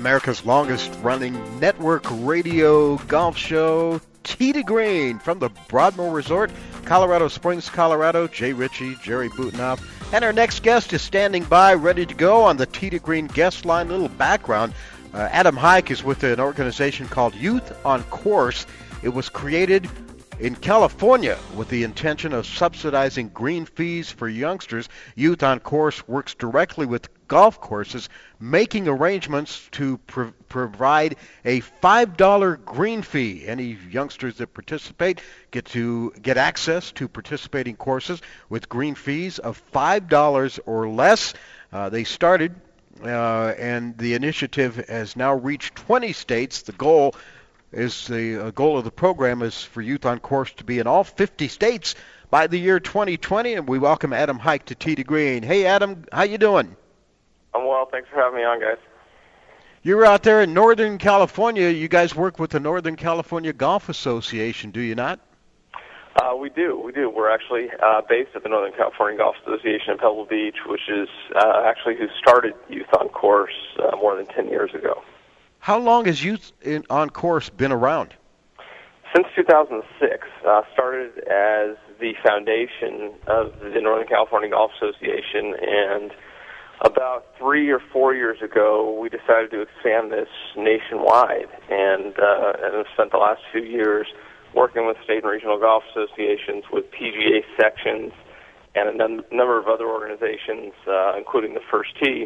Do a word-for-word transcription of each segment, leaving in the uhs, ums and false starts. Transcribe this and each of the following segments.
America's longest-running network radio golf show, Tee to Green, from the Broadmoor Resort, Colorado Springs, Colorado. Jay Ritchie, Jerry Butenoff, and our next guest is standing by, ready to go on the Tee to Green guest line. Little background: uh, Adam Hike is with an organization called Youth on Course. It was created in California with the intention of subsidizing green fees for youngsters. Youth on Course works directly with golf courses, making arrangements to pro- provide a five dollar green fee. Any youngsters that participate get to get access to participating courses with green fees of five dollars or less. Uh, they started, uh, and the initiative has now reached twenty states. The goal is the uh, goal of the program is for Youth on Course to be in all fifty states by the year twenty twenty, and we welcome Adam Hike to Tee to Green. Hey, Adam, how you doing? I'm well. Thanks for having me on, guys. You're out there in Northern California. You guys work with the Northern California Golf Association, do you not? Uh, we do. We do. We're actually uh, based at the Northern California Golf Association in Pebble Beach, which is uh, actually who started Youth on Course uh, more than ten years ago. How long has Youth in, on Course been around? Since two thousand six. Uh, started as the foundation of the Northern California Golf Association, and about three or four years ago, we decided to expand this nationwide, and uh, and have spent the last few years working with state and regional golf associations, with P G A sections, and a num- number of other organizations, uh, including the First Tee,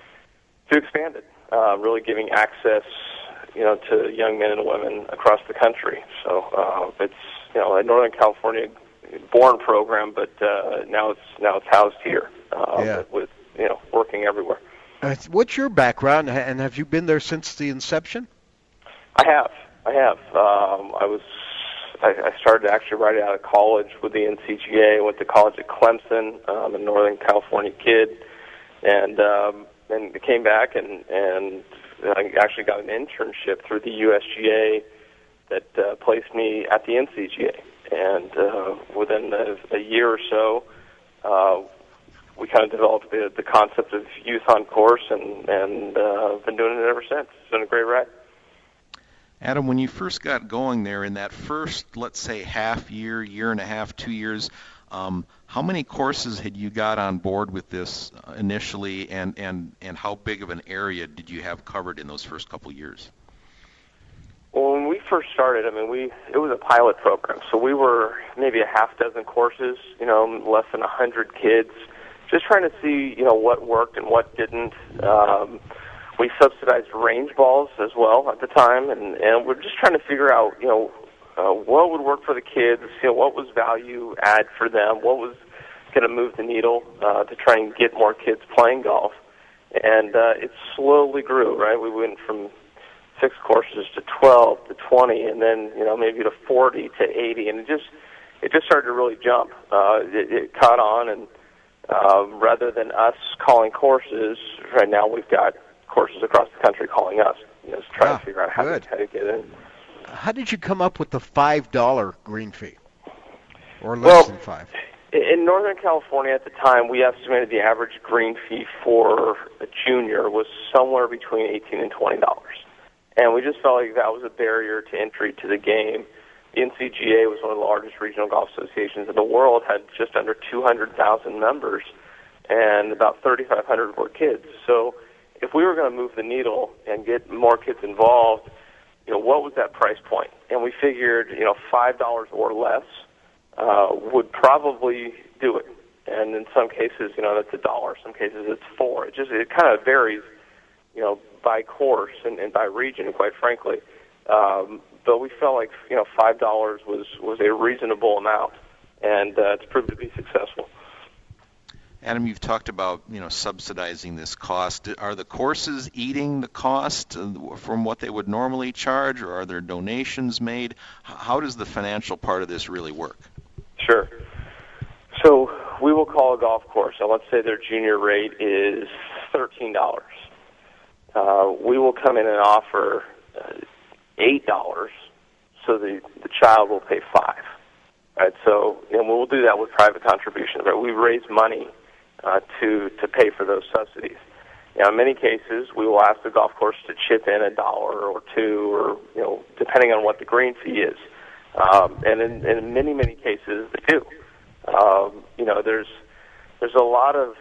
to expand it, uh, really giving access, you know, to young men and women across the country. So uh, it's, you know, a Northern California born program, but uh, now it's now it's housed here uh, yeah. with, you know, working everywhere. Uh, what's your background, and have you been there since the inception? I have. I have. Um, I was. I, I started actually right out of college with the N C G A. I went to college at Clemson. I'm a Northern California kid, and um, and came back and and I actually got an internship through the U S G A that uh, placed me at the N C G A. And uh, within a, a year or so, uh, we kind of developed the, the concept of Youth on Course, and, and uh, been doing it ever since. It's been a great ride. Adam, when you first got going there, in that first, let's say, half year, year and a half, two years, um, how many courses had you got on board with this uh, initially, and, and, and how big of an area did you have covered in those first couple years? Well, when we first started, I mean, we it was a pilot program, so we were maybe a half dozen courses, you know, less than a hundred kids, just trying to see, you know, what worked and what didn't. Um, we subsidized range balls as well at the time, and, and we're just trying to figure out, you know, uh, what would work for the kids, you know, what was value add for them, what was going to move the needle uh, to try and get more kids playing golf. And uh, it slowly grew, right? We went from six courses to twelve to twenty, and then, you know, maybe to forty to eighty, and it just it just started to really jump. Uh, it, it caught on, and uh, rather than us calling courses, right now we've got courses across the country calling us, you know, just trying ah, to figure out how to, how to get in. How did you come up with the five dollar green fee, or less well, than five? In Northern California at the time, we estimated the average green fee for a junior was somewhere between eighteen and twenty dollars. And we just felt like that was a barrier to entry to the game. The N C G A was one of the largest regional golf associations in the world, had just under two hundred thousand members, and about thirty-five hundred were kids. So if we were going to move the needle and get more kids involved, you know, what was that price point? And we figured, you know, five dollars or less uh, would probably do it. And in some cases, you know, that's a dollar. Some cases it's four. It just, it kind of varies, you know, by course and, and by region, quite frankly. Um, but we felt like, you know, five dollars was, was a reasonable amount, and uh, it's proved to be successful. Adam, you've talked about, you know, subsidizing this cost. Are the courses eating the cost from what they would normally charge, or are there donations made? How does the financial part of this really work? Sure. So we will call a golf course, and let's say their junior rate is thirteen dollars. Uh, we will come in and offer uh, eight dollars, so the, the child will pay five. Right, so and we'll do that with private contributions. Right, we raise money uh, to to pay for those subsidies, You know, in many cases, we will ask the golf course to chip in a dollar or two, or you know, depending on what the green fee is. Um, and in, in many, many cases, they do. Um, you know, there's there's a lot of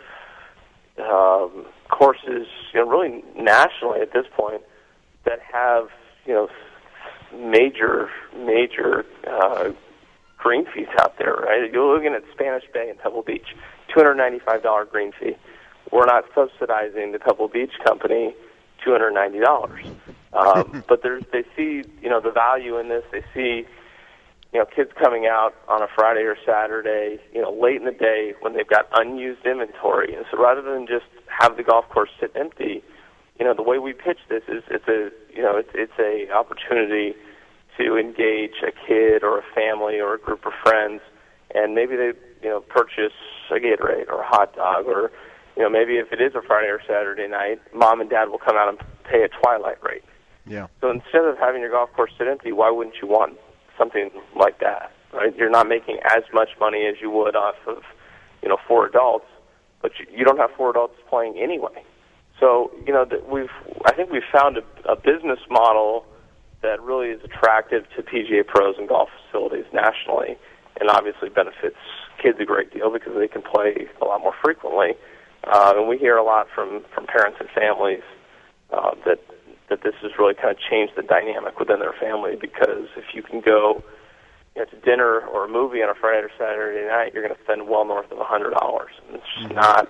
um, courses, you know, really nationally at this point, that have you know major, major uh, green fees out there. Right? You're looking at Spanish Bay and Pebble Beach, two hundred ninety-five dollars green fee. We're not subsidizing the Pebble Beach company two hundred ninety dollars. Um, but there's, they see, you know, the value in this. They see, you know, kids coming out on a Friday or Saturday, you know, late in the day when they've got unused inventory. And so rather than just have the golf course sit empty, you know, the way we pitch this is it's a, you know, it's, it's a opportunity to engage a kid or a family or a group of friends, and maybe they, you know, purchase a Gatorade or a hot dog, or you know, maybe if it is a Friday or Saturday night, mom and dad will come out and pay a twilight rate. Yeah. So instead of having your golf course sit empty, why wouldn't you want something like that? Right? You're not making as much money as you would off of, you know, four adults, but you, you don't have four adults playing anyway. So you know, that we've I think we've found a, a business model that really is attractive to P G A pros and golf facilities nationally, and obviously benefits kids a great deal because they can play a lot more frequently. Uh, and we hear a lot from, from parents and families uh, that that this has really kind of changed the dynamic within their family, because if you can go you know, to dinner or a movie on a Friday or Saturday night, you're going to spend well north of one hundred dollars. And it's just not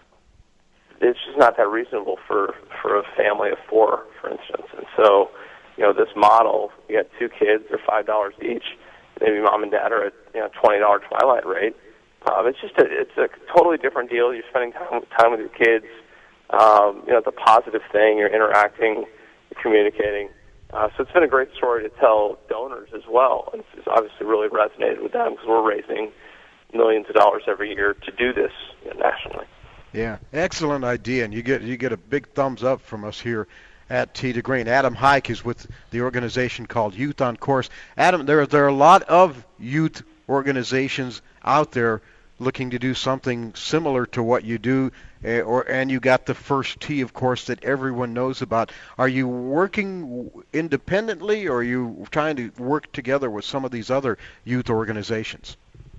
it's just not that reasonable for, for a family of four, for instance. And so, you know, this model, you got two kids, they're five dollars each. Maybe mom and dad are at you know twenty dollars twilight rate. Um, it's just a, it's a totally different deal. You're spending time, time with your kids. Um, you know, it's a positive thing. You're interacting, you're communicating. Uh, so it's been a great story to tell donors as well. And it's obviously really resonated with them because we're raising millions of dollars every year to do this you know, nationally. Yeah, excellent idea, and you get you get a big thumbs up from us here at Tee to Green. Adam Hike is with the organization called Youth on Course. Adam, there there are a lot of youth organizations out there looking to do something similar to what you do, uh, or and you got the First Tee, of course, that everyone knows about. Are you working independently, or are you trying to work together with some of these other youth organizations?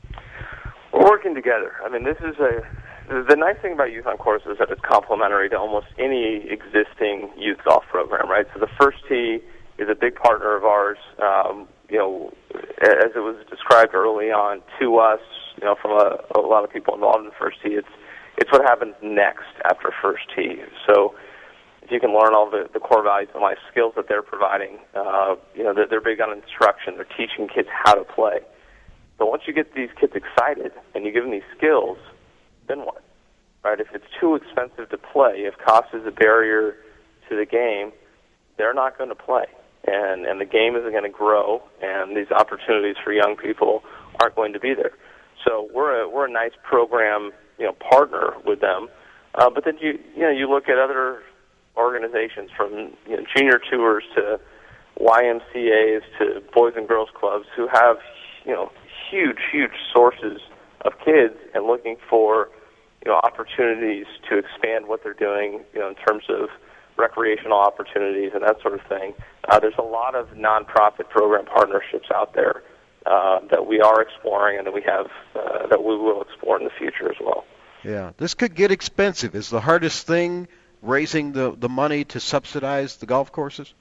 We're working together. I mean, this is a the nice thing about Youth on Course is that it's complementary to almost any existing youth golf program, right? So the First Tee is a big partner of ours. Um, you know, as it was described early on to us, you know, from a, a lot of people involved in the First Tee, it's it's what happens next after First Tee. So if you can learn all the, the core values and life skills that they're providing, uh, you know, they're, they're big on instruction. They're teaching kids how to play. But once you get these kids excited and you give them these skills, then what? Right? If it's too expensive to play, if cost is a barrier to the game, they're not going to play. And, and the game isn't going to grow, and these opportunities for young people aren't going to be there. So we're a, we're a nice program, you know, partner with them. Uh, but then you you know you look at other organizations, from you know, junior tours to Y M C As to Boys and Girls Clubs, who have you know huge huge sources of kids and looking for you know opportunities to expand what they're doing, you know, in terms of recreational opportunities and that sort of thing. Uh, there's a lot of nonprofit program partnerships out there uh, that we are exploring and that we have uh, that we will explore in the future as well. Yeah, this could get expensive. Is the hardest thing raising the, the money to subsidize the golf courses?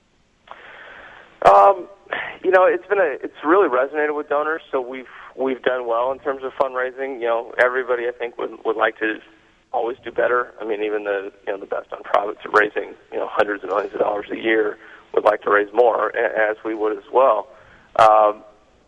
Um, you know, it's been a it's really resonated with donors. So we've we've done well in terms of fundraising. You know, everybody I think would would like to always do better. I mean, even the you know the best nonprofits are raising you know hundreds of millions of dollars a year. Would like to raise more, as we would as well. Um,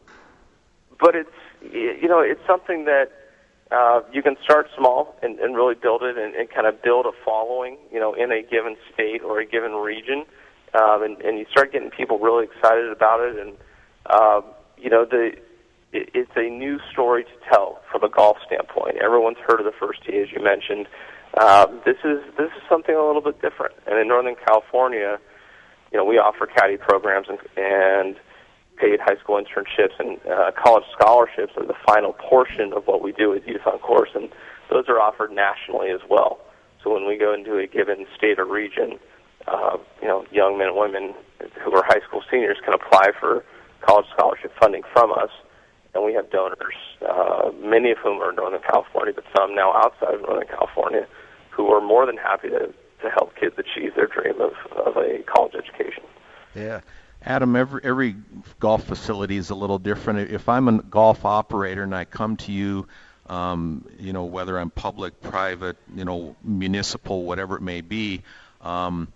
but it's you know it's something that uh, you can start small and, and really build it and, and kind of build a following, you know, in a given state or a given region, um, and, and you start getting people really excited about it. And um, you know the it, it's a new story to tell from a golf standpoint. Everyone's heard of the First Tee, as you mentioned. Um, this is this is something a little bit different. And in Northern California, you know, we offer caddy programs and, and paid high school internships, and uh, college scholarships are the final portion of what we do with Youth on Course, and those are offered nationally as well. So when we go into a given state or region, uh, you know, young men and women who are high school seniors can apply for college scholarship funding from us, and we have donors, uh, many of whom are in Northern California, but some now outside of Northern California, who are more than happy to, to help kids achieve their dream of, of a college education. Yeah. Adam, every, every golf facility is a little different. If I'm a golf operator and I come to you, um, you know, whether I'm public, private, you know, municipal, whatever it may be, um,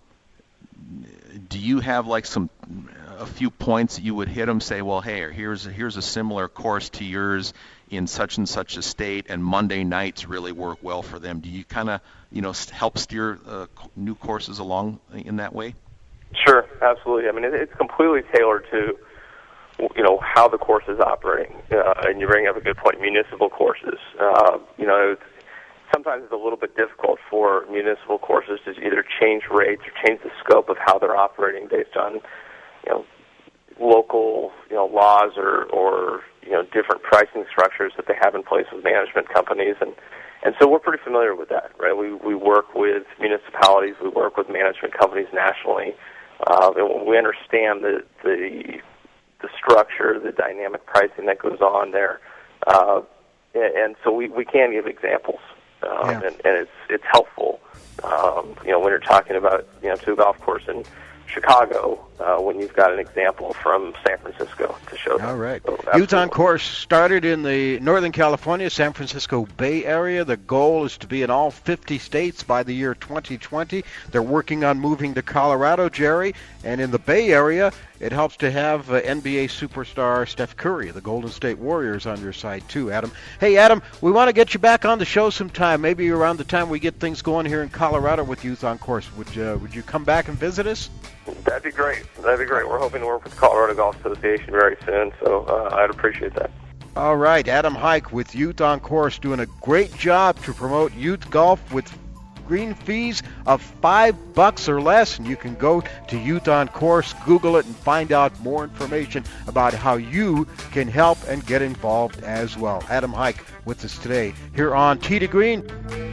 do you have like some a few points that you would hit them, say, well, hey, here's here's a similar course to yours in such and such a state, and Monday nights really work well for them? Do you kind of, you know, help steer uh, new courses along in that way? Sure, absolutely. I mean, it, it's completely tailored to, you know, how the course is operating. Uh, and you bring up a good point, municipal courses. Uh, you know, it's, sometimes it's a little bit difficult for municipal courses to either change rates or change the scope of how they're operating based on, you know, local, you know, laws or, or you know, different pricing structures that they have in place with management companies. And, and so we're pretty familiar with that, right? We, we work with municipalities, we work with management companies nationally. Uh, and we understand the, the the structure, the dynamic pricing that goes on there, uh, and, and so we, we can give examples, um, yeah. and, and it's it's helpful. Um, you know, when you're talking about, you know, to a golf course in Chicago, uh, when you've got an example from San Francisco to show them. All right. So, Youth on Course started in the Northern California, San Francisco Bay Area. The goal is to be in all fifty states by the year twenty twenty. They're working on moving to Colorado, Jerry, and in the Bay Area, it helps to have uh, N B A superstar Steph Curry, the Golden State Warriors, on your side too, Adam. Hey, Adam, we want to get you back on the show sometime, maybe around the time we get things going here in Colorado with Youth on Course. Would, uh, would you come back and visit us? That'd be great. That'd be great. We're hoping to work with the Colorado Golf Association very soon, so uh, I'd appreciate that. All right, Adam Hike with Youth on Course, doing a great job to promote youth golf with green fees of five bucks or less, and you can go to Youth on Course, Google it, and find out more information about how you can help and get involved as well. Adam Hike with us today here on Tee to Green.